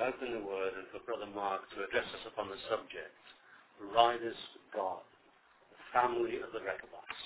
open the Word and for Brother Mark to address us upon the subject, the riders of God, the family of the Rechabites.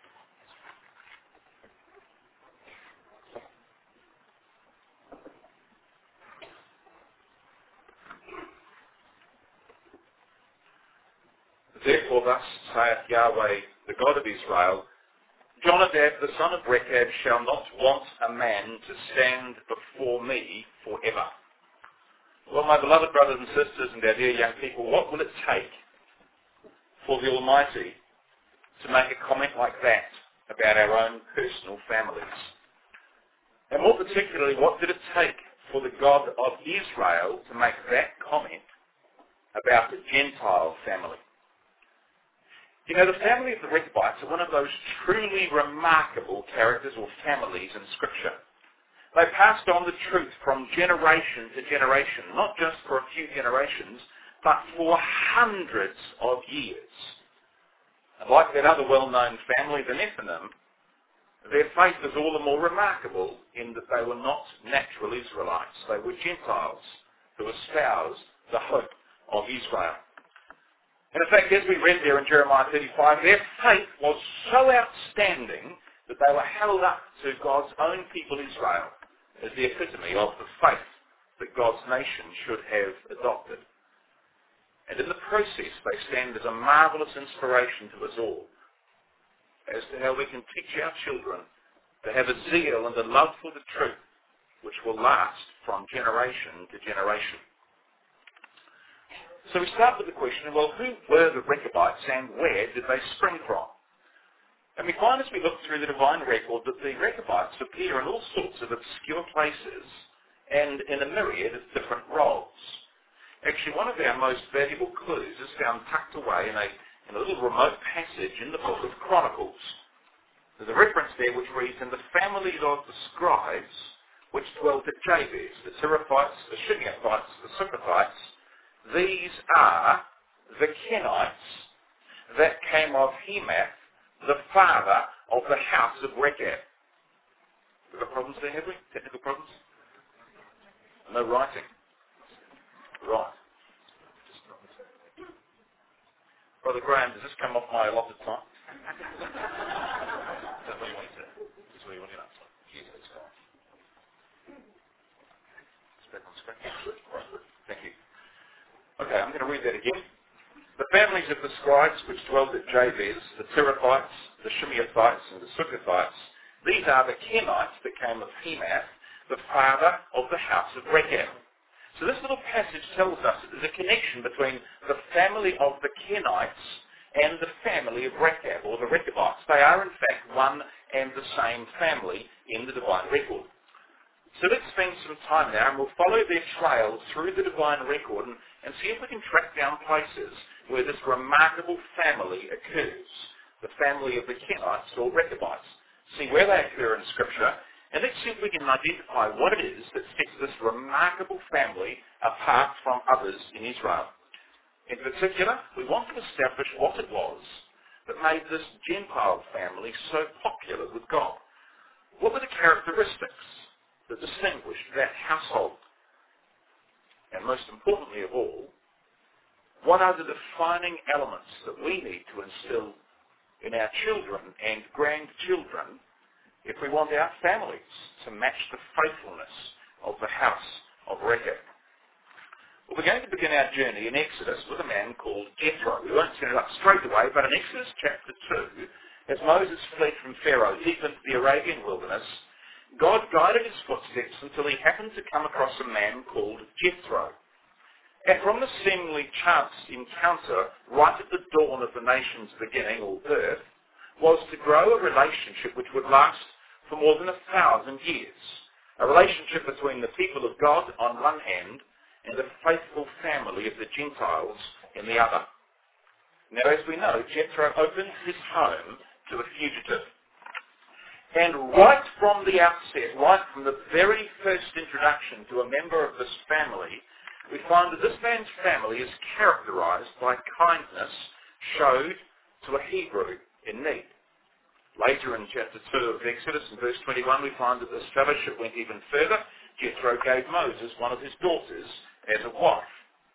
Therefore thus saith Yahweh, the God of Israel, Jonadab the son of Rechab shall not want a man to stand before me forever. Well, my beloved brothers and sisters and our dear young people, what will it take for the Almighty to make a comment like that about our own personal families? And more particularly, what did it take for the God of Israel to make that comment about the Gentile family? You know, the family of the Rechabites are one of those truly remarkable characters or families in Scripture. They passed on the truth from generation to generation, not just for a few generations, but for hundreds of years. And like that other well-known family, the Nephilim, their faith is all the more remarkable in that they were not natural Israelites. They were Gentiles who espoused the hope of Israel. And in fact, as we read there in Jeremiah 35, their faith was so outstanding that they were held up to God's own people Israel as the epitome of the faith that God's nation should have adopted. And in the process, they stand as a marvellous inspiration to us all as to how we can teach our children to have a zeal and a love for the truth which will last from generation to generation. So we start with the question, well, who were the Rechabites and where did they spring from? And we find as we look through the divine record that the Rechabites appear in all sorts of obscure places and in a myriad of different roles. Actually, one of our most valuable clues is found tucked away in a little remote passage in the book of Chronicles. There's a reference there which reads, "In the families of the scribes which dwelt at Jabez, the Tirathites, the Shimeathites, the Sukathites, these are the Kenites that came of Hemath, the father of the house of Rechab." We've got problems there, have we? Technical problems? No writing. Right. Brother Graham, does this come off my allotted time? Is that what you want to say? Is what you want to answer? Yes, that's fine. It's back on screen. Thank you. Okay, I'm going to read that again. The families of the scribes which dwelt at Jabez, the Tirathites, the Shimeathites, and the Sukathites, these are the Kenites that came of Hemath, the father of the house of Rechab. So this little passage tells us that there's a connection between the family of the Kenites and the family of Rechab, or the Rechabites. They are in fact one and the same family in the divine record. So let's spend some time now and we'll follow their trail through the divine record and see if we can track down places where this remarkable family occurs. The family of the Kenites or Rechabites. See where they occur in Scripture, and let's see if we can identify what it is that sets this remarkable family apart from others in Israel. In particular, we want to establish what it was that made this Gentile family so popular with God. What were the characteristics that distinguished that household? And most importantly of all, what are the defining elements that we need to instill in our children and grandchildren if we want our families to match the faithfulness of the house of Rechab? Well, we're going to begin our journey in Exodus with a man called Jethro. We won't set it up straight away, but in Exodus chapter 2, as Moses fled from Pharaoh deep into the Arabian wilderness, God guided his footsteps until he happened to come across a man called Jethro. And from the seemingly chance encounter right at the dawn of the nation's beginning or birth was to grow a relationship which would last for more than 1,000 years. A relationship between the people of God on one hand and the faithful family of the Gentiles in the other. Now, as we know, Jethro opened his home to a fugitive. And right from the outset, right from the very first introduction to a member of this family, we find that this man's family is characterized by kindness showed to a Hebrew in need. Later in chapter 2 of Exodus, in verse 21, we find that this fellowship went even further. Jethro gave Moses one of his daughters as a wife.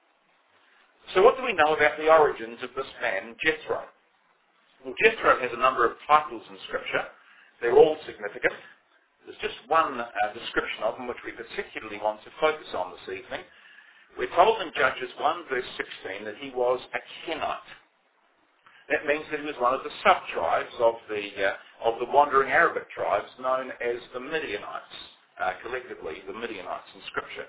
So what do we know about the origins of this man, Jethro? Well, Jethro has a number of titles in Scripture. They're all significant. There's just one description of him which we particularly want to focus on this evening. We're told in Judges 1 verse 16 that he was a Kenite. That means that he was one of the sub-tribes of the wandering Arabic tribes known as the Midianites, collectively the Midianites in Scripture.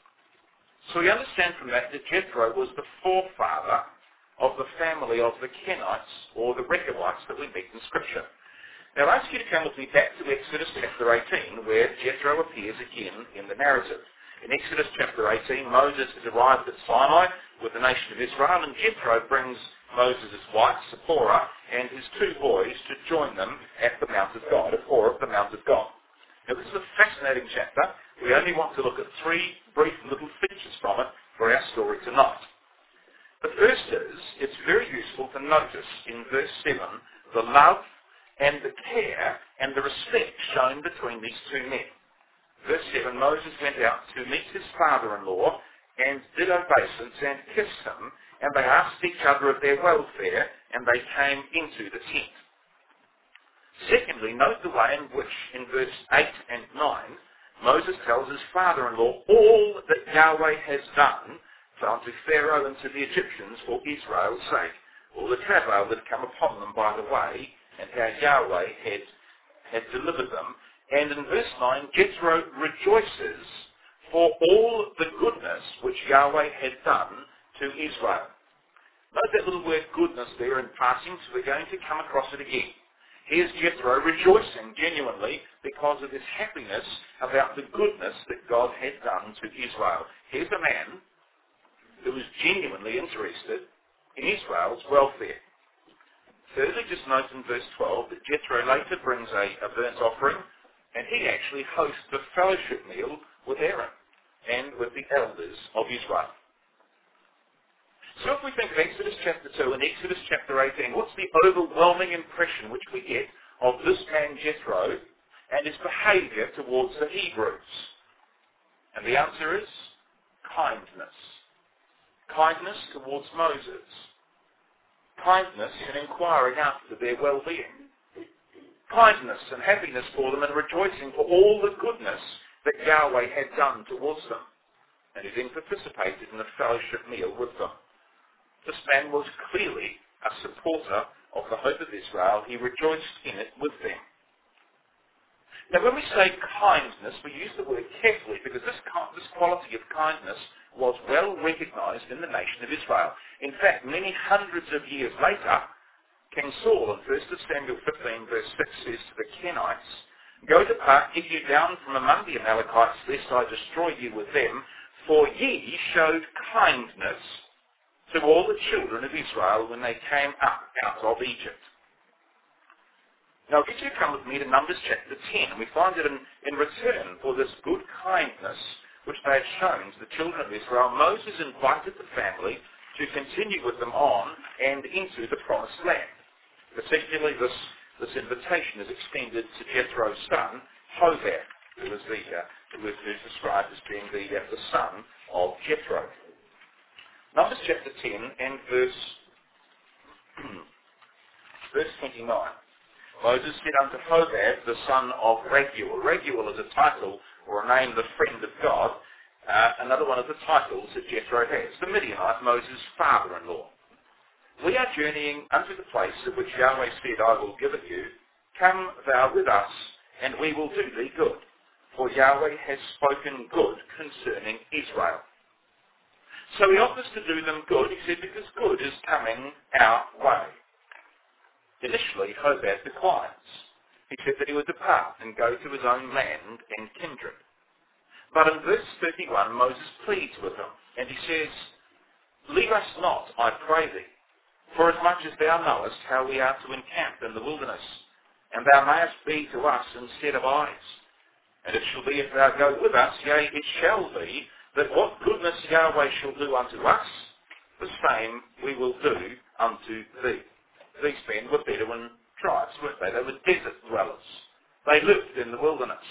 So we understand from that that Jethro was the forefather of the family of the Kenites, or the Rechabites that we meet in Scripture. Now I ask you to come with me back to Exodus chapter 18, where Jethro appears again in the narrative. In Exodus chapter 18, Moses has arrived at Sinai with the nation of Israel, and Jethro brings Moses' wife, Zipporah, and his two boys to join them at the Mount of God, at Horeb, the Mount of God. Now this is a fascinating chapter. We only want to look at three brief little features from it for our story tonight. The first is, it's very useful to notice in verse 7 the love and the care and the respect shown between these two men. Verse 7, Moses went out to meet his father-in-law and did obeisance and kissed him, and they asked each other of their welfare, and they came into the tent. Secondly, note the way in which, in verse 8 and 9, Moses tells his father-in-law all that Yahweh has done unto Pharaoh and to the Egyptians for Israel's sake, all the travail that had come upon them by the way, and how Yahweh had delivered them. And in verse 9, Jethro rejoices for all the goodness which Yahweh had done to Israel. Note that little word goodness there in passing, so we're going to come across it again. Here's Jethro rejoicing genuinely because of his happiness about the goodness that God had done to Israel. Here's a man who was genuinely interested in Israel's welfare. Thirdly, just note in verse 12 that Jethro later brings a burnt offering, and he actually hosts a fellowship meal with Aaron and with the elders of Israel. So if we think of Exodus chapter 2 and Exodus chapter 18, what's the overwhelming impression which we get of this man Jethro and his behaviour towards the Hebrews? And the answer is kindness. Kindness towards Moses. Kindness in inquiring after their well-being. Kindness and happiness for them and rejoicing for all the goodness that Yahweh had done towards them. And he then participated in a fellowship meal with them. This man was clearly a supporter of the hope of Israel. He rejoiced in it with them. Now when we say kindness, we use the word carefully because this quality of kindness was well recognized in the nation of Israel. In fact, many hundreds of years later, King Saul in 1 Samuel 15 verse 6 says to the Kenites, "Go depart, get you down from among the Amalekites, lest I destroy you with them, for ye showed kindness to all the children of Israel when they came up out of Egypt." Now, if you come with me to Numbers chapter 10, we find that in return for this good kindness which they had shown to the children of Israel, Moses invited the family to continue with them on and into the promised land. Particularly, this invitation is extended to Jethro's son, Hobab, who was described as being the son of Jethro. Numbers chapter 10 and verse 29. Moses said unto Hobab, the son of Raguel. Raguel is a title or a name, the friend of God. Another one of the titles that Jethro has. The Midianite, Moses' father-in-law. We are journeying unto the place of which Yahweh said, I will give it you. Come thou with us, and we will do thee good. For Yahweh has spoken good concerning Israel. So he offers to do them good, he said, because good is coming our way. Initially, Hobab declines. He said that he would depart and go to his own land and kindred. But in verse 31, Moses pleads with him, and he says, Leave us not, I pray thee, for as much as thou knowest how we are to encamp in the wilderness, and thou mayest be to us instead of eyes. And it shall be if thou go with us, yea, it shall be, that what goodness Yahweh shall do unto us, the same we will do unto thee. These men were Bedouin tribes, weren't they? They were desert dwellers. They lived in the wilderness.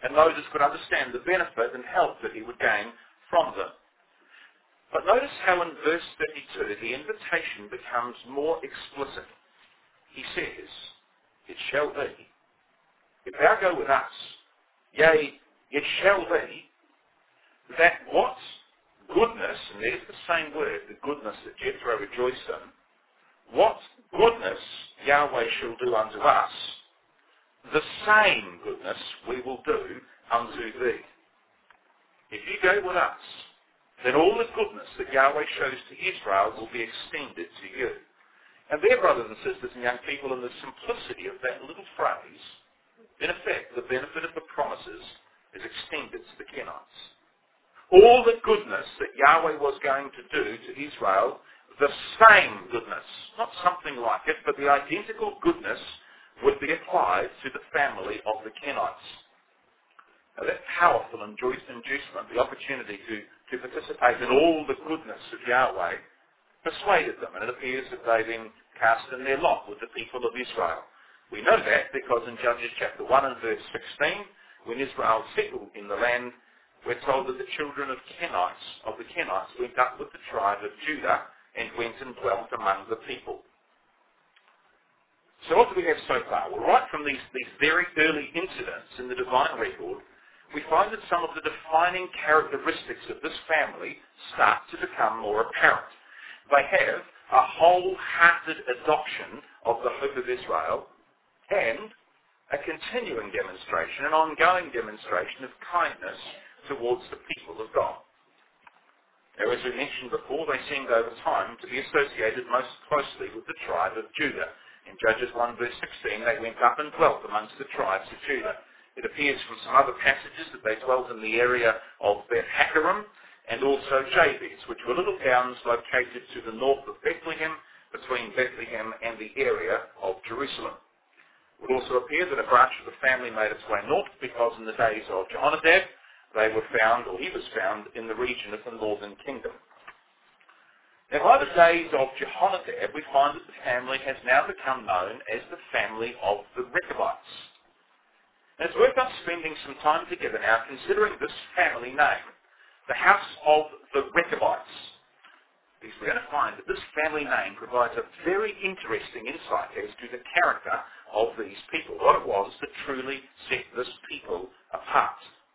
and Moses could understand the benefit and help that he would gain from them. But notice how in verse 32 the invitation becomes more explicit. He says, "It shall be, if thou go with us, yea, it shall be, that what goodness," and there's the same word, the goodness that Jethro rejoiced in, "what goodness Yahweh shall do unto us, the same goodness we will do unto thee." If you go with us, then all the goodness that Yahweh shows to Israel will be extended to you. And there, brothers and sisters and young people, in the simplicity of that little phrase, in effect, the benefit of the promises is extended to the Kenites. All the goodness that Yahweh was going to do to Israel, the same goodness, not something like it, but the identical goodness would be applied to the family of the Kenites. Now, that powerful inducement, the opportunity to participate in all the goodness of Yahweh, persuaded them, and it appears that they then cast in their lot with the people of Israel. We know that because in Judges chapter 1 and verse 16, when Israel settled in the land, we're told that the children of the Kenites went up with the tribe of Judah and went and dwelt among the people. So what do we have so far? Well, right from these very early incidents in the divine record, we find that some of the defining characteristics of this family start to become more apparent. They have a wholehearted adoption of the hope of Israel and a continuing demonstration, an ongoing demonstration of kindness towards the people of God. Now, as we mentioned before, they seemed over time to be associated most closely with the tribe of Judah. In Judges 1 verse 16, they went up and dwelt amongst the tribes of Judah. It appears from some other passages that they dwelt in the area of Beth-Hakkerem and also Jabez, which were little towns located to the north of Bethlehem, between Bethlehem and the area of Jerusalem. It would also appear that a branch of the family made its way north because in the days of Jehonadab, they were found, or he was found, in the region of the northern kingdom. Now, by the days of Jehonadab, we find that the family has now become known as the family of the Rechabites. And it's worth us spending some time together now considering this family name, the house of the Rechabites. Because we're going to find that this family name provides a very interesting insight as to the character of these people, what it was that truly set this people apart.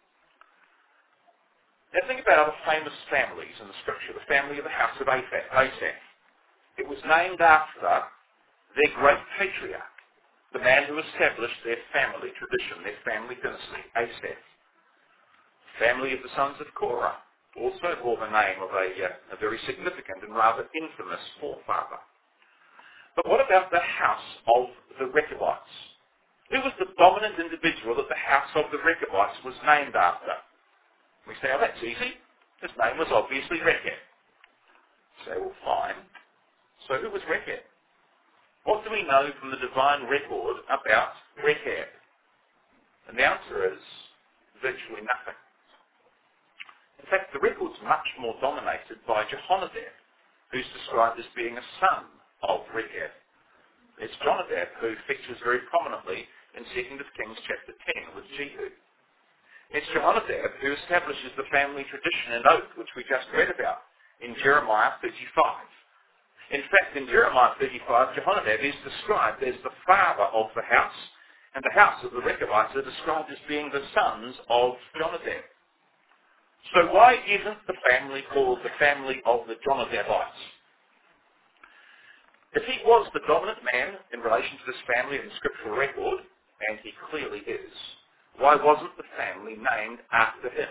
Now think about other famous families in the scripture, the family of the house of Asaph. It was named after their great patriarch, the man who established their family tradition, their family dynasty, Asaph. The family of the sons of Korah also bore the name of a very significant and rather infamous forefather. But what about the house of the Rechabites? Who was the dominant individual that the house of the Rechabites was named after? We say, oh, that's easy. His name was obviously Rechab. Say, well, fine. So who was Rechab? What do we know from the divine record about Rechab? And the answer is virtually nothing. In fact, the record's much more dominated by Jehonadab, who's described as being a son of Rechab. It's Jonadab who features very prominently in 2 Kings chapter 10 with Jehu. It's Jehonadab who establishes the family tradition and oath which we just read about in Jeremiah 35. In fact, in Jeremiah 35, Jehonadab is described as the father of the house, and the house of the Rechabites are described as being the sons of Jonadab. So why isn't the family called the family of the Jonadabites? If he was the dominant man in relation to this family in the scriptural record, and he clearly is, why wasn't the family named after him?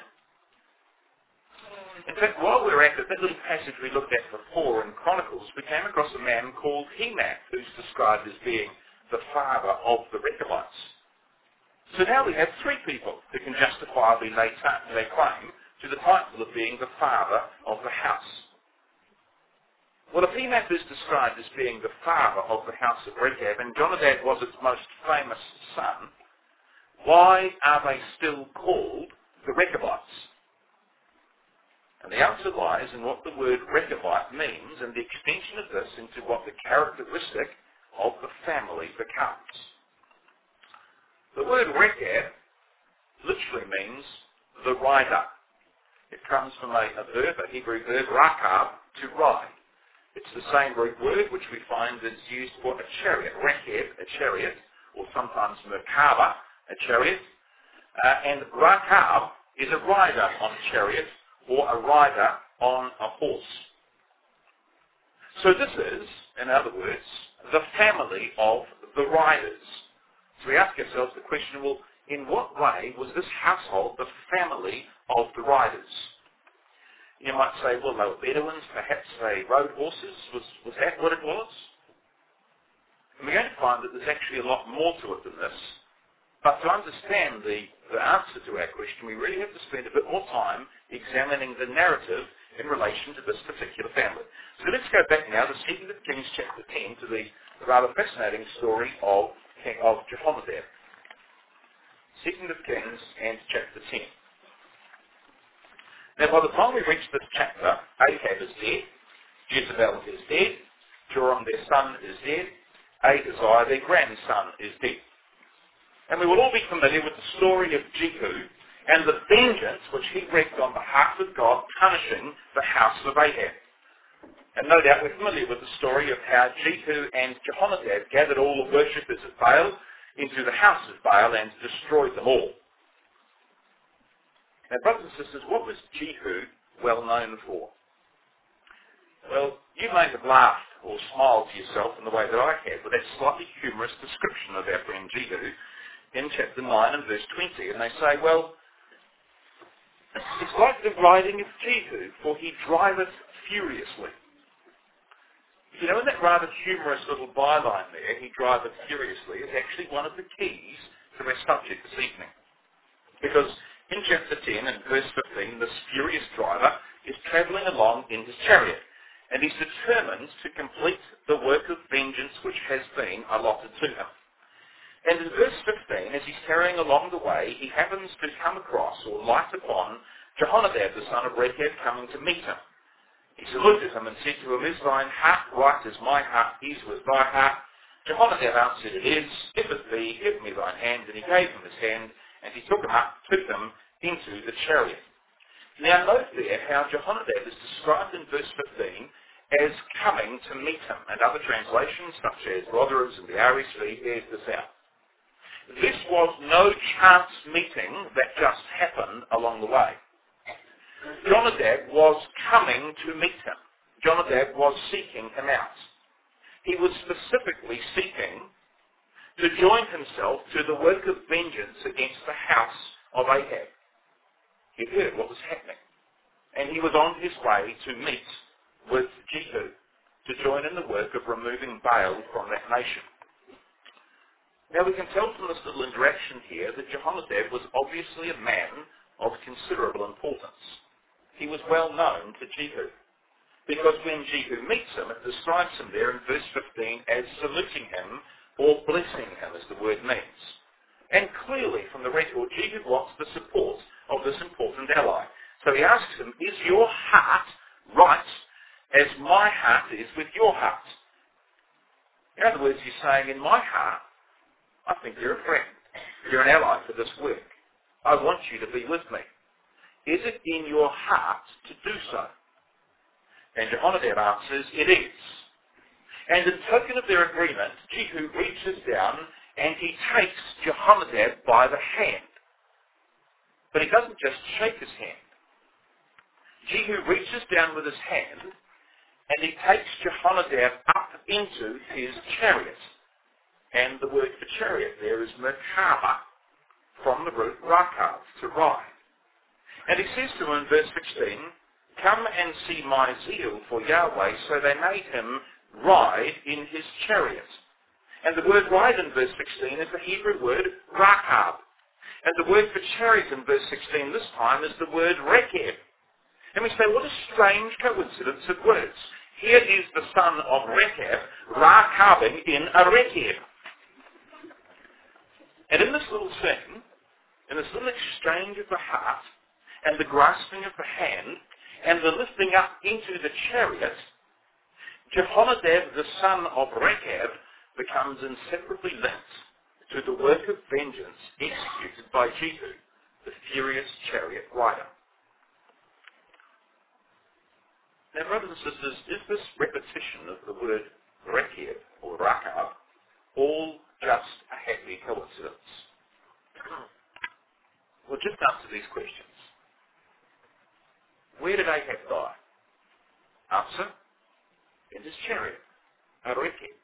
In fact, while we're at it, that little passage we looked at before in Chronicles, we came across a man called Hemath, who's described as being the father of the Rechabites. So now we have three people who can justifiably lay claim to the title of being the father of the house. Well, if Hemath is described as being the father of the house of Rechab, and Jonadab was its most famous son, why are they still called the Rechabites? And the answer lies in what the word Rechabite means and the extension of this into what the characteristic of the family becomes. The word Rechab literally means the rider. It comes from a verb, a Hebrew verb, rakab, to ride. It's the same Greek word which we find is used for a chariot, rakeb, a chariot, or sometimes merkaba, a chariot. And rakab is a rider on a chariot or a rider on a horse. So this is, in other words, the family of the riders. So we ask ourselves the question, well, in what way was this household the family of the riders? You might say, well, they were Bedouins, perhaps they rode horses. Was that what it was? And we're going to find that there's actually a lot more to it than this. But to understand the answer to our question, we really have to spend a bit more time examining the narrative in relation to this particular family. So let's go back now to 2 Kings chapter 10 to the rather fascinating story of Jehonadab. 2 Kings and chapter 10. Now by the time we reach this chapter, Ahab is dead, Jezebel is dead, Joram their son is dead, Ahaziah their grandson is dead. And we will all be familiar with the story of Jehu and the vengeance which he wreaked on behalf of God, punishing the house of Ahab. And no doubt we're familiar with the story of how Jehu and Jehonadab gathered all the worshippers of Baal into the house of Baal and destroyed them all. Now, brothers and sisters, what was Jehu well known for? Well, you may have laughed or smiled to yourself in the way that I have with that slightly humorous description of our friend Jehu in chapter 9 and verse 20. And they say, well, it's like the riding of Jehu, for he driveth furiously. You know, in that rather humorous little byline there, he driveth furiously, is actually one of the keys to our subject this evening. Because in chapter 10 and verse 15, this furious driver is travelling along in his chariot, and he's determined to complete the work of vengeance which has been allotted to him. And in verse 15, as he's carrying along the way, he happens to come across or light upon Jehonadab, the son of Rechab, coming to meet him. He saluted him and said to him, Is thine heart right as my heart is with thy heart? Jehonadab answered, It is. If it be, give me thine hand. And he gave him his hand, and he took him into the chariot. Now note there how Jehonadab is described in verse 15 as coming to meet him. And other translations, such as Rotherham's and the RSV, bears this out. This was no chance meeting that just happened along the way. Jonadab was coming to meet him. Jonadab was seeking him out. He was specifically seeking to join himself to the work of vengeance against the house of Ahab. He heard what was happening, and he was on his way to meet with Jehu to join in the work of removing Baal from that nation. Now we can tell from this little interaction here that Jehonadab was obviously a man of considerable importance. He was well known to Jehu, because when Jehu meets him, it describes him there in verse 15 as saluting him or blessing him, as the word means. And clearly from the record, Jehu wants the support of this important ally. So he asks him, Is your heart right as my heart is with your heart? In other words, he's saying, in my heart, I think you're a friend. You're an ally for this work. I want you to be with me. Is it in your heart to do so? And Jehonadab answers, It is. And in token of their agreement, Jehu reaches down and he takes Jehonadab by the hand. But he doesn't just shake his hand. Jehu reaches down with his hand and he takes Jehonadab up into his chariot. And the word for chariot there is merkaba, from the root rakav, to ride. And he says to him in verse 16, Come and see my zeal for Yahweh. So they made him ride in his chariot. And the word ride in verse 16 is the Hebrew word rakav. And the word for chariot in verse 16 this time is the word rekeb. And we say, what a strange coincidence of words. Here is the son of Rechab rakaving in a rekeb. And in this little scene, in this little exchange of the heart, and the grasping of the hand, and the lifting up into the chariot, Jehonadab, the son of Rechab, becomes inseparably linked to the work of vengeance executed by Jehu, the furious chariot rider. Now, brothers and sisters, is this repetition of the word Rekeb or Rakab all just a happy coincidence? Well, just answer these questions. Where did Ahab die? Answer, in his chariot, a Rekeb.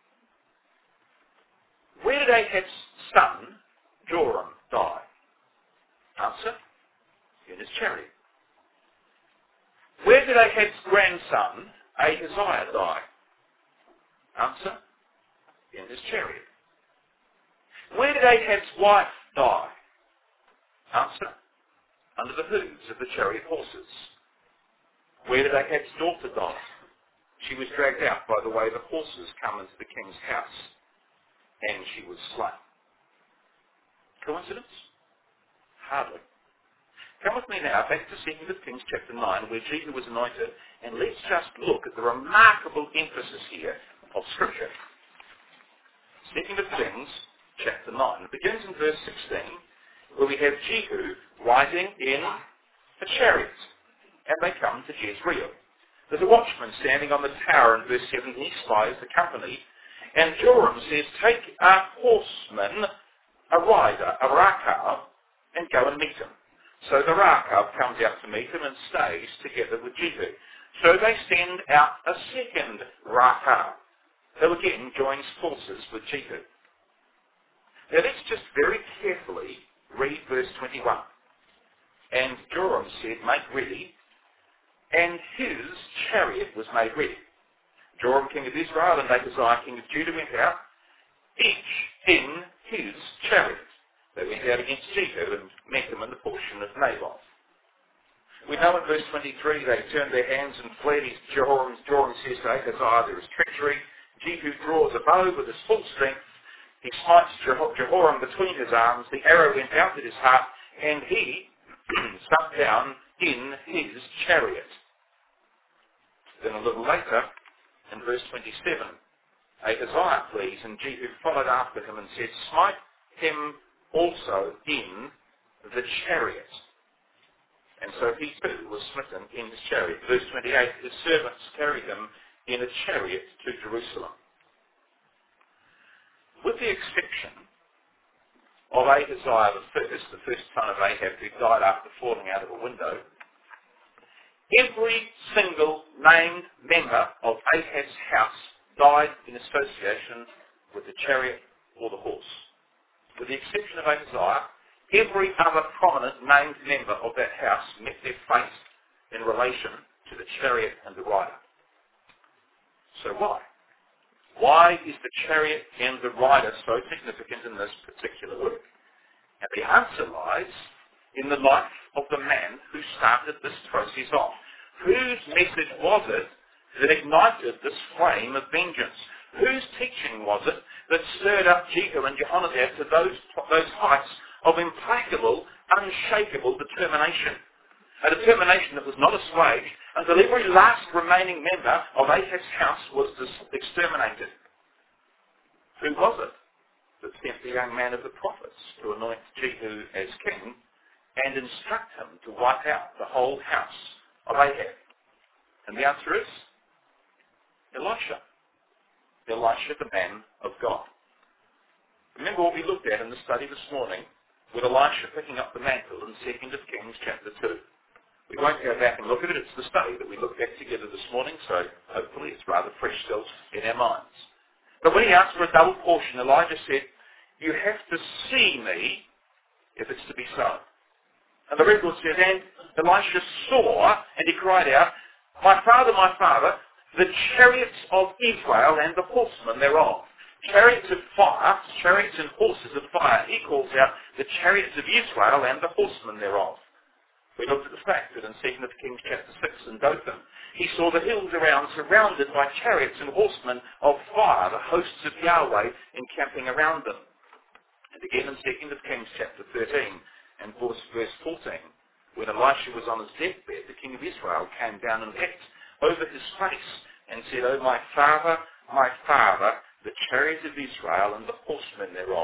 Where did Ahab's son, Joram, die? Answer, in his chariot. Where did Ahab's grandson, Ahaziah, die? Answer, in his chariot. Where did Ahab's wife die? Answer, under the hooves of the chariot horses. Where did Ahab's daughter die? She was dragged out by the way the horses come into the king's house, and she was slain. Coincidence? Hardly. Come with me now back to 2 Kings chapter 9, where Jehu was anointed, and let's just look at the remarkable emphasis here of Scripture. 2 Kings chapter 9. It begins in verse 16, where we have Jehu riding in a chariot, and they come to Jezreel. There's a watchman standing on the tower in verse 7. He spies the company, and Joram says, take a horseman, a rider, a Rakab, and go and meet him. So the Rakab comes out to meet him and stays together with Jehu. So they send out a second Rakab, who again joins forces with Jehu. Now let's just very carefully read verse 21. And Joram said, make ready, and his chariot was made ready. Joram, king of Israel, and Ahaziah, king of Judah, went out, each in his chariot. They went out against Jehu and met him in the portion of Naboth. We know in verse 23 they turned their hands and fled. Joram says to Ahaziah, there is treachery. Jehu draws a bow with his full strength. He smites Jehoram between his arms. The arrow went out at his heart, and he sunk down in his chariot. Then a little later, in verse 27, Ahaziah flees, and Jehu followed after him and said, smite him also in the chariot. And so he too was smitten in his chariot. Verse 28, his servants carried him in a chariot to Jerusalem. With the exception of Ahaziah the first son of Ahab, who died after falling out of a window, every single named member of Ahab's house died in association with the chariot or the horse. With the exception of Ahaziah, every other prominent named member of that house met their fate in relation to the chariot and the rider. So why? Why is the chariot and the rider so significant in this particular work? And the answer lies in the life of the man who started this process off. Whose message was it that ignited this flame of vengeance? Whose teaching was it that stirred up Jehu and Jehonadab to those heights of implacable, unshakable determination? A determination that was not assuaged until every last remaining member of Ahab's house was exterminated. Who was it that sent the young man of the prophets to anoint Jehu as king and instruct him to wipe out the whole house of Ahab? And the answer is Elisha. Elisha, the man of God. Remember what we looked at in the study this morning with Elisha picking up the mantle in 2 Kings chapter 2. We won't go back and look at it. It's the study that we looked at together this morning, so hopefully it's rather fresh still in our minds. But when he asked for a double portion, Elijah said, you have to see me if it's to be so. And the record says, and Elisha saw, and he cried out, my father, the chariots of Israel and the horsemen thereof. Chariots of fire, chariots and horses of fire. He calls out the chariots of Israel and the horsemen thereof. We looked at the fact that in 2 Kings chapter 6 in Dothan, he saw the hills around surrounded by chariots and horsemen of fire, the hosts of Yahweh encamping around them. And again in 2 Kings chapter 13 and verse 14, when Elisha was on his deathbed, the king of Israel came down and wept over his face and said, oh, my father, the chariot of Israel and the horsemen thereof.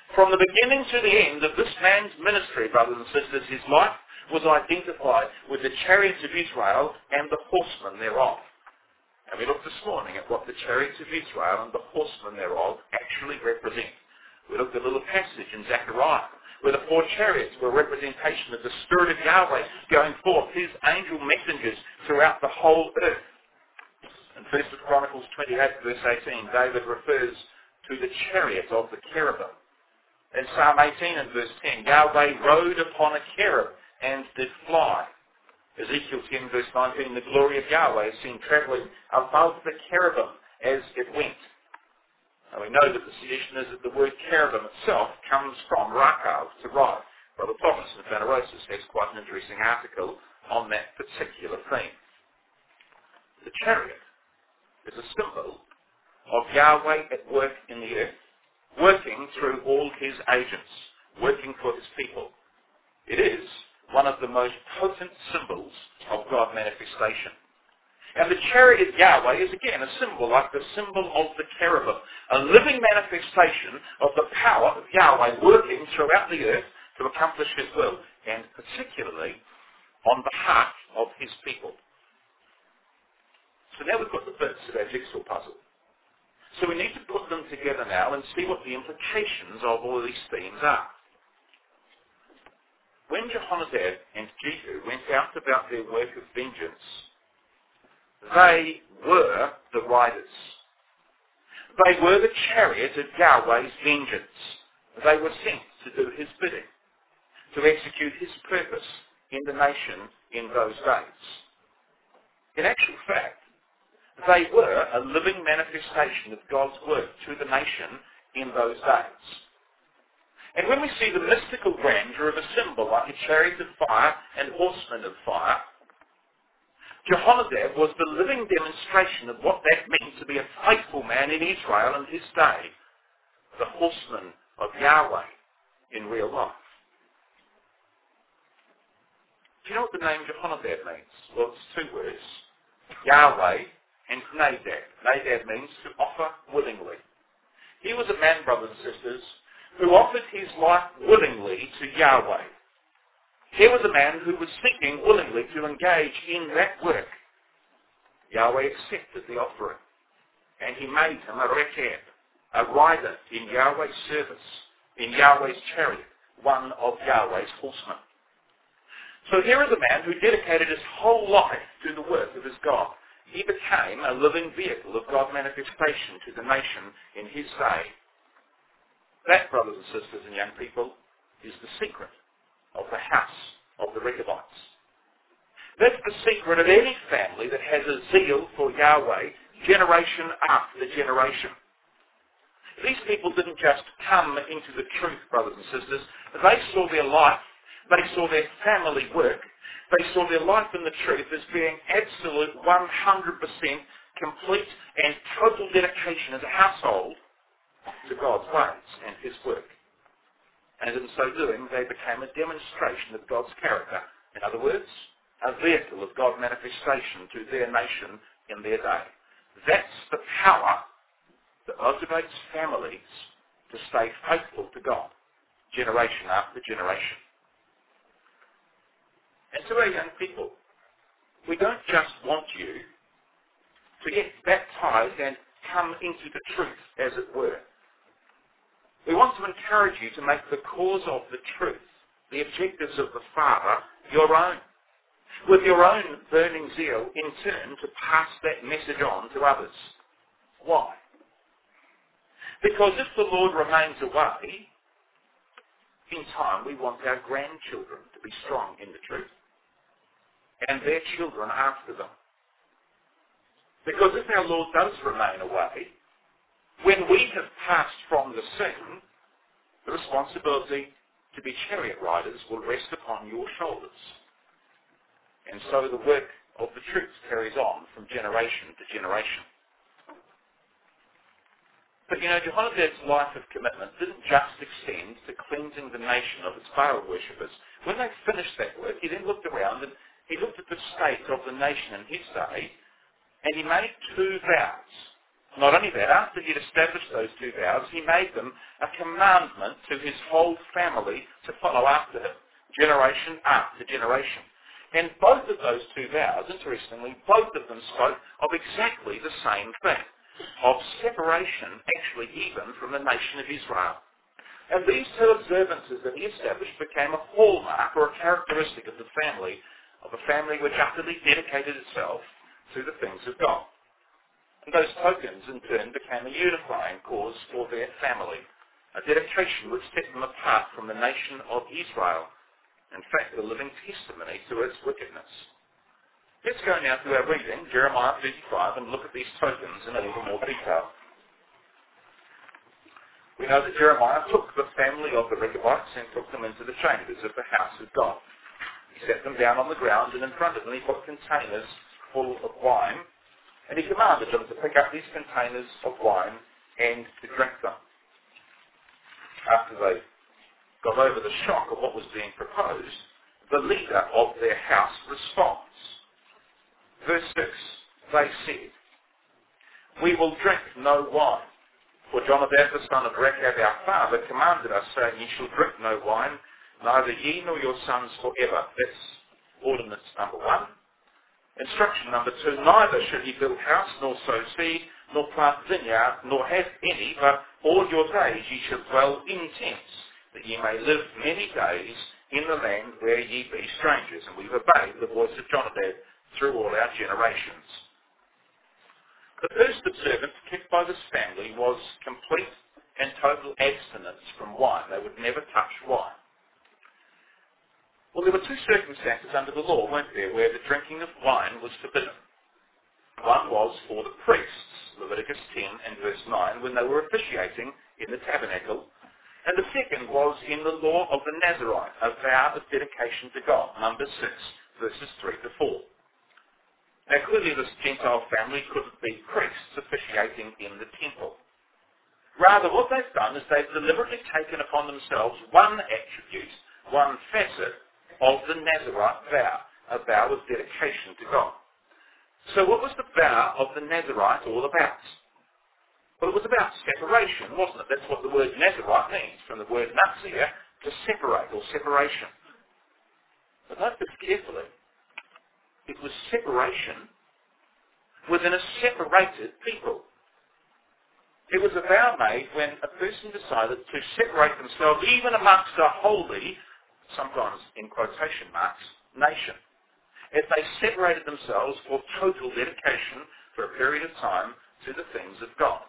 From the beginning to the end of this man's ministry, brothers and sisters, his life was identified with the chariots of Israel and the horsemen thereof. And we looked this morning at what the chariots of Israel and the horsemen thereof actually represent. We looked at a little passage in Zechariah where the four chariots were a representation of the Spirit of Yahweh going forth, his angel messengers throughout the whole earth. In 1 Chronicles 28 verse 18, David refers to the chariot of the cherubim. In Psalm 18 and verse 10, Yahweh rode upon a cherub and did fly. Ezekiel 10 verse 19, the glory of Yahweh is seen travelling above the cherubim as it went. And we know that the suggestion is that the word cherubim itself comes from rakav, to ride. Brother Thomas in Phanerosis has quite an interesting article on that particular theme. The chariot is a symbol of Yahweh at work in the earth, working through all his agents, working for his people. It is one of the most potent symbols of God manifestation. And the chariot of Yahweh is again a symbol like the symbol of the cherubim, a living manifestation of the power of Yahweh working throughout the earth to accomplish his will, and particularly on behalf of his people. So now we've got the bits of our jigsaw puzzle. So we need to put them together now and see what the implications of all of these themes are. When Jehonadab and Jehu went out about their work of vengeance, they were the riders. They were the chariot of Yahweh's vengeance. They were sent to do his bidding, to execute his purpose in the nation in those days. In actual fact, they were a living manifestation of God's work to the nation in those days. And when we see the mystical grandeur of a symbol like a chariot of fire and horsemen of fire, Jehonadab was the living demonstration of what that meant to be a faithful man in Israel in his day, the horseman of Yahweh in real life. Do you know what the name Jehonadab means? Well, it's two words, Yahweh and Nadab. Nadab means to offer willingly. He was a man, brothers and sisters, who offered his life willingly to Yahweh. Here was a man who was seeking willingly to engage in that work. Yahweh accepted the offering, and he made him a rekeb, a rider in Yahweh's service, in Yahweh's chariot, one of Yahweh's horsemen. So here is a man who dedicated his whole life to the work of his God. He became a living vehicle of God's manifestation to the nation in his day. That, brothers and sisters and young people, is the secret of the house of the Rechabites. That's the secret of any family that has a zeal for Yahweh, generation after generation. These people didn't just come into the truth, brothers and sisters. They saw their life, they saw their family work, they saw their life in the truth as being absolute 100% complete and total dedication as a household to God's ways and his work. And in so doing, they became a demonstration of God's character. In other words, a vehicle of God's manifestation to their nation in their day. That's the power that motivates families to stay faithful to God, generation after generation. And to our young people, we don't just want you to get baptized and come into the truth, as it were. We want to encourage you to make the cause of the truth, the objectives of the Father, your own, with your own burning zeal in turn to pass that message on to others. Why? Because if the Lord remains away, in time we want our grandchildren to be strong in the truth, and their children after them. Because if our Lord does remain away, when we have passed from the scene, the responsibility to be chariot riders will rest upon your shoulders. And so the work of the truth carries on from generation to generation. But Jehonadab's life of commitment didn't just extend to cleansing the nation of its Baal worshippers. When they finished that work, he then looked around and he looked at the state of the nation in his day, and he made two vows. Not only that, after he'd established those two vows, he made them a commandment to his whole family to follow after him, generation after generation. And both of those two vows, interestingly, both of them spoke of exactly the same thing, of separation, actually even from the nation of Israel. And these two observances that he established became a hallmark or a characteristic of the family, of a family which utterly dedicated itself to the things of God. And those tokens, in turn, became a unifying cause for their family, a dedication which set them apart from the nation of Israel, in fact, a living testimony to its wickedness. Let's go now to our reading, Jeremiah 35, and look at these tokens in a little more detail. We know that Jeremiah took the family of the Rechabites and took them into the chambers of the house of God. He set them down on the ground, and in front of them he put containers full of wine, and he commanded them to pick up these containers of wine and to drink them. After they got over the shock of what was being proposed, the leader of their house responds. Verse 6, they said, "We will drink no wine. For Jonadab the son of Rechab our father commanded us, saying, Ye shall drink no wine, neither ye nor your sons forever." That's ordinance number 1. Instruction number 2, neither should ye build house, nor sow seed, nor plant vineyard, nor have any, but all your days ye shall dwell in tents, that ye may live many days in the land where ye be strangers. And we've obeyed the voice of Jonadab through all our generations. The first observance kept by this family was complete and total abstinence from wine. They would never touch wine. Well, there were two circumstances under the law, weren't there, where the drinking of wine was forbidden. One was for the priests, Leviticus 10 and verse 9, when they were officiating in the tabernacle. And the second was in the law of the Nazarite, a vow of dedication to God, Numbers 6, verses 3 to 4. Now clearly this Gentile family couldn't be priests officiating in the temple. Rather, what they've done is they've deliberately taken upon themselves one attribute, one facet of the Nazarite vow, a vow of dedication to God. So what was the vow of the Nazarite all about? Well, it was about separation, wasn't it? That's what the word Nazarite means, from the word Nazir, to separate or separation. But note this carefully. It was separation within a separated people. It was a vow made when a person decided to separate themselves even amongst a holy, sometimes in quotation marks, nation. If they separated themselves for total dedication for a period of time to the things of God.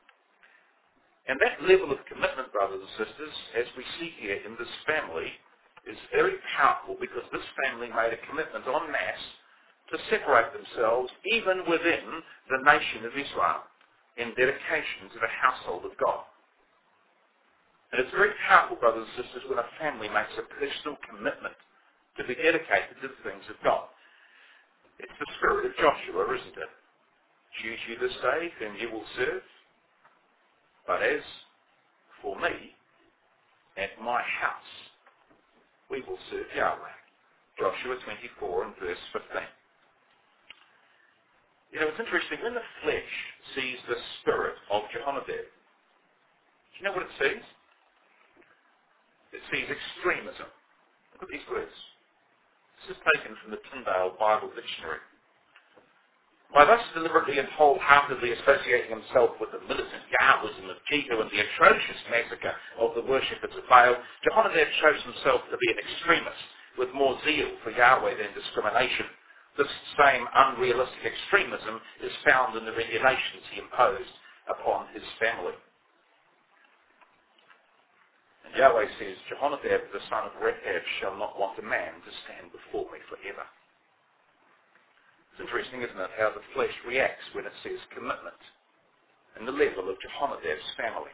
And that level of commitment, brothers and sisters, as we see here in this family, is very powerful because this family made a commitment en masse to separate themselves even within the nation of Israel in dedication to the household of God. And it's very powerful, brothers and sisters, when a family makes a personal commitment to be dedicated to the things of God. It's the spirit of Joshua, isn't it? Choose you this day whom you will serve, but as for me and my house, we will serve Yahweh. Joshua 24 and verse 15. You know, it's interesting, when the flesh sees the spirit of Jehonadab, do you know what it sees? It sees extremism. Look at these words. This is taken from the Tyndale Bible Dictionary. By thus deliberately and wholeheartedly associating himself with the militant Yahwism of Jehu and the atrocious massacre of the worshippers of Baal, Jehonadab shows himself to be an extremist with more zeal for Yahweh than discrimination. This same unrealistic extremism is found in the regulations he imposed upon his family. And Yahweh says, Jehonadab the son of Rechab shall not want a man to stand before me forever. It's interesting, isn't it, how the flesh reacts when it says commitment and the level of Jehonadab's family.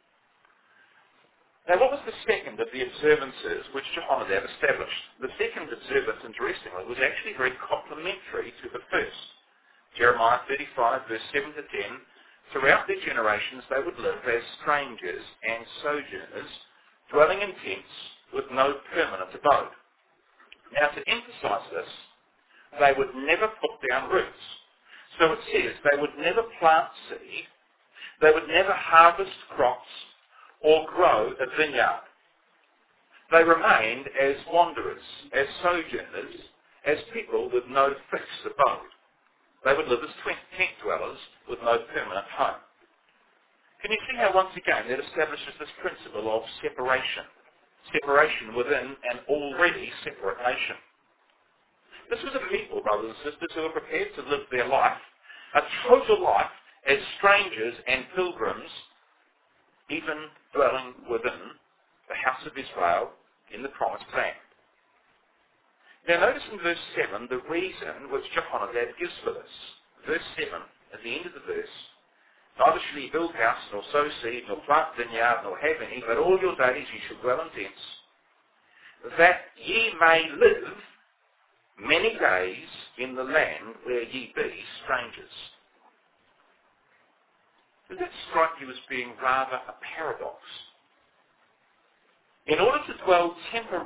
Now, what was the second of the observances which Jehonadab established? The second observance, interestingly, was actually very complementary to the first. Jeremiah 35, verse 7 to 10, throughout their generations they would live as strangers and sojourners, dwelling in tents with no permanent abode. Now, to emphasize this, they would never put down roots. So it says they would never plant seed, They would never harvest crops or grow a vineyard. They remained as wanderers, as sojourners, as people with no fixed abode. They would live as tent dwellers with no permanent home. Can you see how once again that establishes this principle of separation? Separation within an already separate nation. This was a people, brothers and sisters, who were prepared to live their life, a total life, as strangers and pilgrims, even dwelling within the house of Israel in the promised land. Now notice in verse 7 the reason which Jehonadab gives for this. Verse 7, at the end of the verse, neither shall ye build house, nor sow seed, nor plant vineyard, nor have any, but all your days ye shall dwell in tents, that ye may live many days in the land where ye be strangers. Does that strike you as being rather a paradox? In order to dwell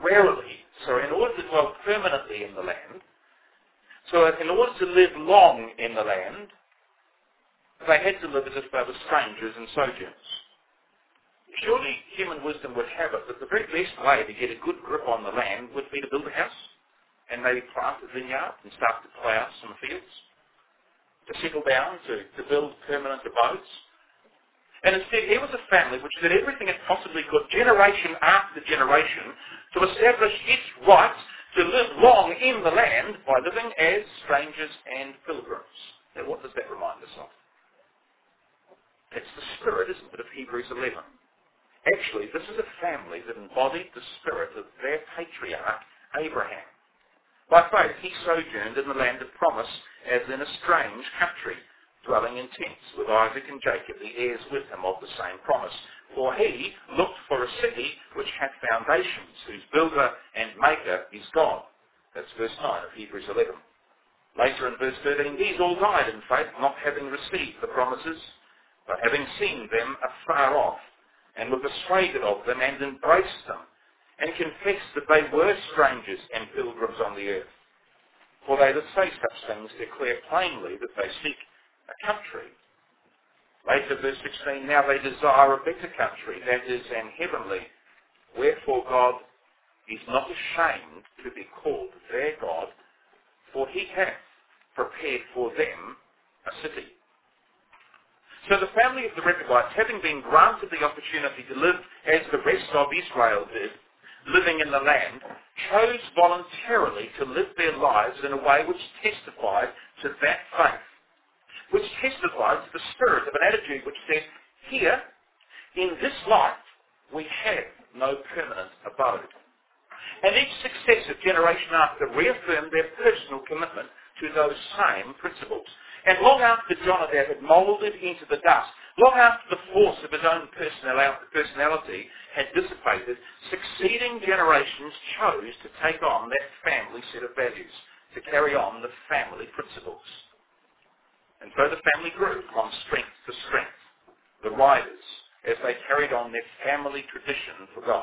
in order to dwell permanently in the land, so in order to live long in the land, they had to live as if they were strangers and sojourners. Surely human wisdom would have it that the very best way to get a good grip on the land would be to build a house and maybe plant a vineyard and start to plough some fields, to settle down, to build permanent abodes. And instead, here was a family which did everything it possibly could, generation after generation, to establish its right to live long in the land by living as strangers and pilgrims. Now, what does that remind us of? It's the spirit, isn't it, of Hebrews 11. Actually, this is a family that embodied the spirit of their patriarch, Abraham. By faith, he sojourned in the land of promise as in a strange country, dwelling in tents with Isaac and Jacob, the heirs with him of the same promise. For he looked for a city which hath foundations, whose builder and maker is God. That's verse 9 of Hebrews 11. Later in verse 13, these all died in faith, not having received the promises, but having seen them afar off, and were persuaded of them, and embraced them, and confessed that they were strangers and pilgrims on the earth. For they that say such things declare plainly that they seek a country. Later, verse 16, now they desire a better country, that is, an heavenly. Wherefore God is not ashamed to be called their God, for he hath prepared for them a city. So the family of the Rechabites, having been granted the opportunity to live as the rest of Israel did, living in the land, chose voluntarily to live their lives in a way which testified to that faith, which testified to the spirit of an attitude which said, here, in this life, we have no permanent abode. And each successive generation after reaffirmed their personal commitment to those same principles. And long after Jonadab had moulded into the dust, long after the force of his own personality had dissipated, succeeding generations chose to take on that family set of values, to carry on the family principles. And so the family grew from strength to strength, the riders, as they carried on their family tradition for God.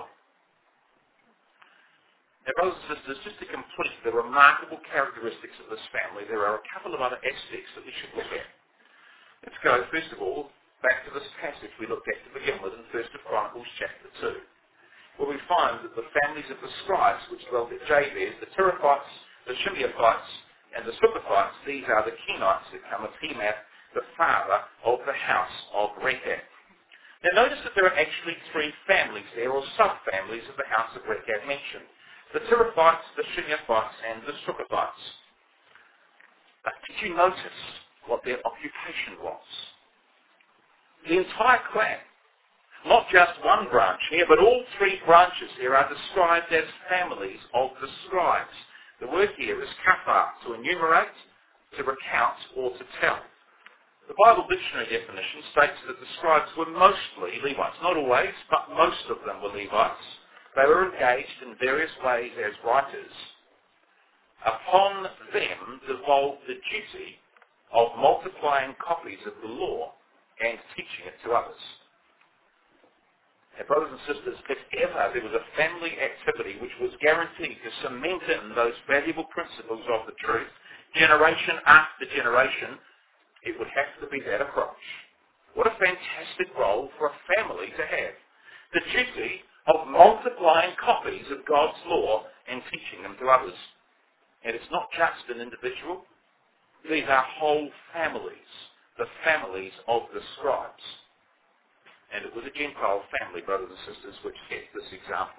Now, brothers and sisters, just to complete the remarkable characteristics of this family, there are a couple of other aspects that we should look at. Let's go, first of all, back to this passage we looked at to begin with in 1 Chronicles chapter 2, where we find that the families of the scribes which dwelt at Jabez, the Tirathites, the Shimeathites, and the Sukathites, these are the Kenites that come of Hemath, the father of the house of Rechab. Now notice that there are actually three families there, or sub-families of the house of Rechab mentioned. The Tirathites, the Shimeathites, and the Sukathites. But did you notice what their occupation was? The entire clan, not just one branch here, but all three branches here are described as families of the scribes. The word here is kafar, to enumerate, to recount, or to tell. The Bible dictionary definition states that the scribes were mostly Levites. Not always, but most of them were Levites. They were engaged in various ways as writers. Upon them devolved the duty of multiplying copies of the law and teaching it to others. Now, brothers and sisters, if ever there was a family activity which was guaranteed to cement in those valuable principles of the truth, generation after generation, it would have to be that approach. What a fantastic role for a family to have. The duty of multiplying copies of God's law and teaching them to others. And it's not just an individual. These are whole families, the families of the scribes. And it was a Gentile family, brothers and sisters, which set this example.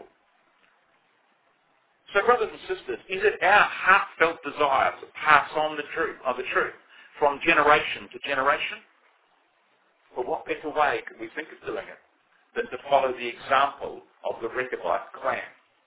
So, brothers and sisters, is it our heartfelt desire to pass on the truth from generation to generation? Well, what better way could we think of doing it than to follow the example of the Rechabite clan?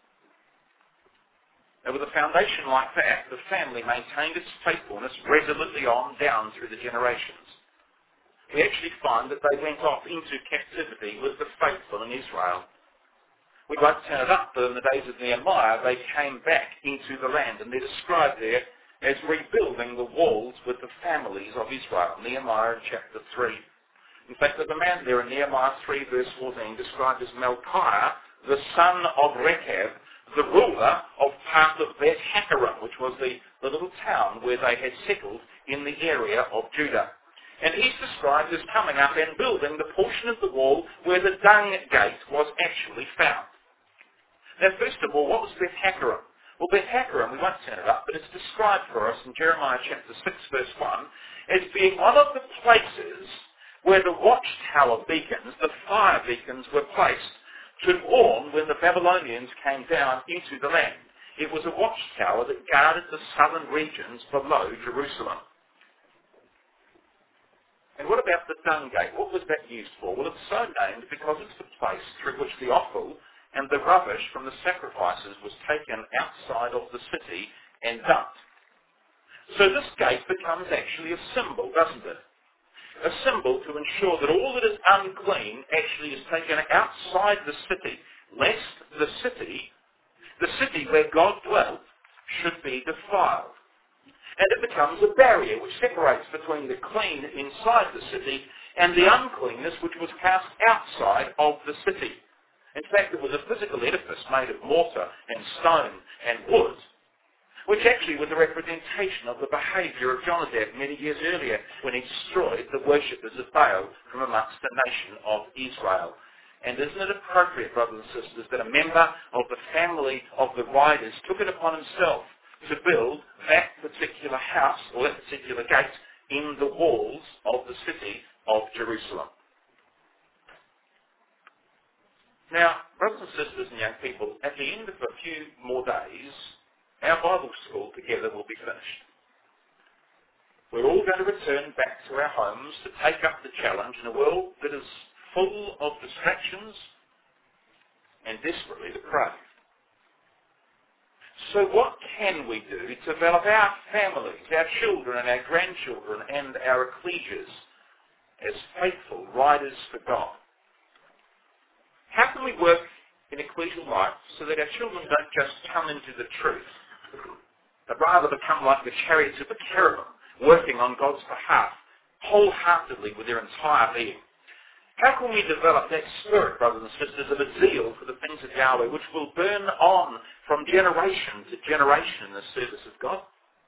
And with a foundation like that, the family maintained its faithfulness resolutely on down through the generations. We actually find that they went off into captivity with the faithful in Israel. We won't turn it up, but in the days of Nehemiah, they came back into the land, and they're described there as rebuilding the walls with the families of Israel. Nehemiah in chapter 3. In fact, there's a man there in Nehemiah 3 verse 14 described as Melchiah, the son of Rechab, the ruler of part of Beth Hakkerem, which was the little town where they had settled in the area of Judah. And he's described as coming up and building the portion of the wall where the dung gate was actually found. Now, first of all, what was Beth Hakkerem? Well, Beth Hakkerem, we won't turn it up, but it's described for us in Jeremiah chapter 6 verse 1 as being one of the places where the watchtower beacons, the fire beacons, were placed to warn when the Babylonians came down into the land. It was a watchtower that guarded the southern regions below Jerusalem. And what about the dung gate? What was that used for? Well, it's so named because it's the place through which the offal and the rubbish from the sacrifices was taken outside of the city and dumped. So this gate becomes actually a symbol, doesn't it? A symbol to ensure that all that is unclean actually is taken outside the city, lest the city where God dwelt, should be defiled. And it becomes a barrier which separates between the clean inside the city and the uncleanness which was cast outside of the city. In fact, it was a physical edifice made of mortar and stone and wood, which actually was a representation of the behaviour of Jonadab many years earlier when he destroyed the worshippers of Baal from amongst the nation of Israel. And isn't it appropriate, brothers and sisters, that a member of the family of the riders took it upon himself to build that particular house or that particular gate in the walls of the city of Jerusalem? Now, brothers and sisters and young people, at the end of a few more days, our Bible school together will be finished. We're all going to return back to our homes to take up the challenge in a world that is full of distractions and desperately depraved. So what can we do to develop our families, our children and our grandchildren and our ecclesias as faithful riders for God? How can we work in ecclesial life so that our children don't just come into the truth, but rather become like the chariots of the cherubim, working on God's behalf, wholeheartedly with their entire being? How can we develop that spirit, brothers and sisters, of a zeal for the things of Yahweh, which will burn on from generation to generation in the service of God?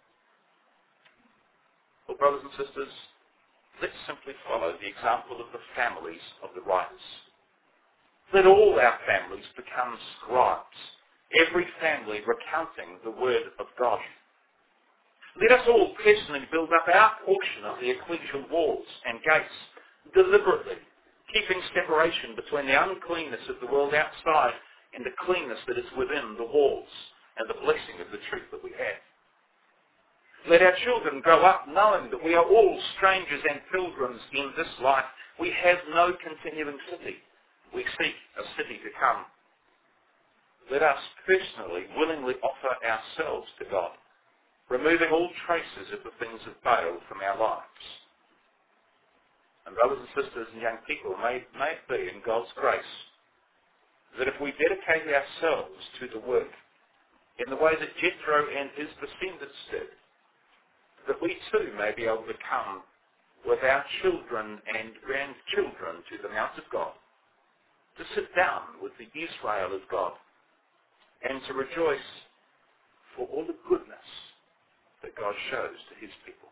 Well, brothers and sisters, let's simply follow the example of the families of the writers. Let all our families become scribes, every family recounting the word of God. Let us all personally build up our portion of the ecclesial walls and gates deliberately, keeping separation between the uncleanness of the world outside and the cleanness that is within the walls and the blessing of the truth that we have. Let our children grow up knowing that we are all strangers and pilgrims in this life. We have no continuing city. We seek a city to come. Let us personally, willingly offer ourselves to God, removing all traces of the things of Baal from our lives. And brothers and sisters and young people, may it be in God's grace that if we dedicate ourselves to the work in the way that Jethro and his descendants did, that we too may be able to come with our children and grandchildren to the Mount of God, to sit down with the Israel of God, and to rejoice for all the goodness that God shows to his people.